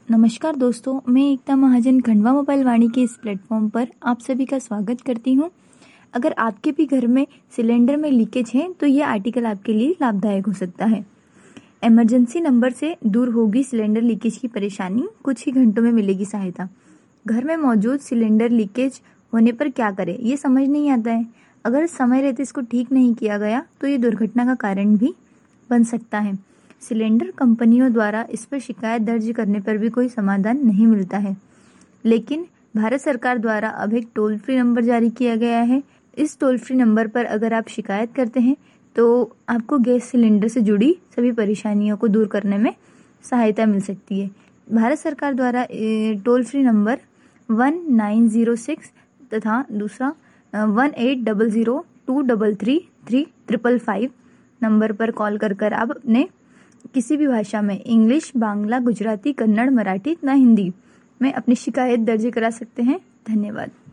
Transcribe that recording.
नमस्कार दोस्तों, मैं एकता महाजन खंडवा मोबाइल वाणी के इस प्लेटफॉर्म पर आप सभी का स्वागत करती हूं। अगर आपके भी घर में सिलेंडर में लीकेज है तो ये आर्टिकल आपके लिए लाभदायक हो सकता है। इमरजेंसी नंबर से दूर होगी सिलेंडर लीकेज की परेशानी, कुछ ही घंटों में मिलेगी सहायता। घर में मौजूद सिलेंडर लीकेज होने पर क्या करें, ये समझ नहीं आता है। अगर समय रहते इसको ठीक नहीं किया गया तो ये दुर्घटना का कारण भी बन सकता है। सिलेंडर कंपनियों द्वारा इस पर शिकायत दर्ज करने पर भी कोई समाधान नहीं मिलता है, लेकिन भारत सरकार द्वारा अब एक टोल फ्री नंबर जारी किया गया है। इस टोल फ्री नंबर पर अगर आप शिकायत करते हैं तो आपको गैस सिलेंडर से जुड़ी सभी परेशानियों को दूर करने में सहायता मिल सकती है। भारत सरकार द्वारा टोल फ्री नंबर 1906 तथा दूसरा 1800233355 नंबर पर कॉल कर आप अपने किसी भी भाषा में इंग्लिश, बांग्ला, गुजराती, कन्नड़, मराठी तथा हिंदी में अपनी शिकायत दर्ज करा सकते हैं। धन्यवाद।